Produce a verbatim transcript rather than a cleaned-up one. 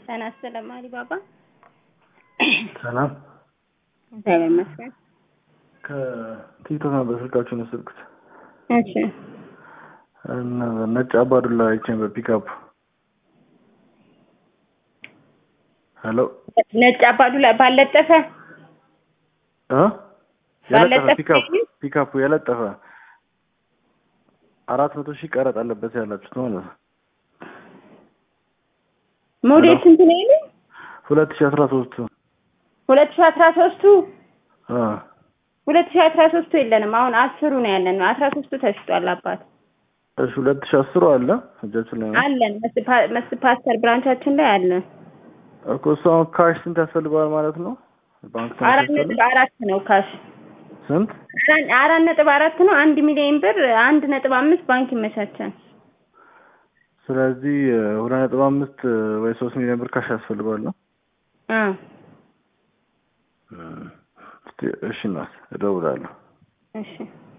ጤና ይስጥልኝ ማሪ ባባ። ሰላም እግዚአብሔር ይመስገን። ከቲክቶክ ነው በስልካችሁ ነው ስልኩት። እሺ እና ነጭ አባዱላ አይቼን በፒክአፕ ሄሎ ነጭ አባዱላ ባለጠፈ እ ያለጠፈ ባለጠፈ ፒክአፕ ፒክአፕ ያለጠፈ አራት መቶ ሺህ ቀረጥ አለበት ያላችሁት ማለት ነው። ሞዴል ስንት ነው ይሄ? ሁለት ሺህ አስራ ሶስት ሁለት ሺህ አስራ ሶስት አ ሁለት ሺህ አስራ ሶስት የለንም። አሁን አስሩ ነው ያለን። አስራ ሶስቱ ተሽጧል አባት። እሺ ሁለት ሺህ አስር አለ እጃችን ላይ አለን መስ ፓስተር ብራንቻችን ላይ አለ እኮ። ሰው ካሽ ስንት ያስፈልጋል ማለት ነው? ባንክ አራት ነጥብ አራት ነው ካሽ። ስንት? አራት ነጥብ አራት ነው። አንድ ሚሊዮን ብር አንድ ነጥብ አምስት ባንክ ይመቻቻል። ስለዚህ ሁለት ነጥብ አምስት ወይ ሶስት ሚሊዮን ብር ካሽ ያስፈልጋል ነው? አ እሺ ነው እደውላለሁ። እሺ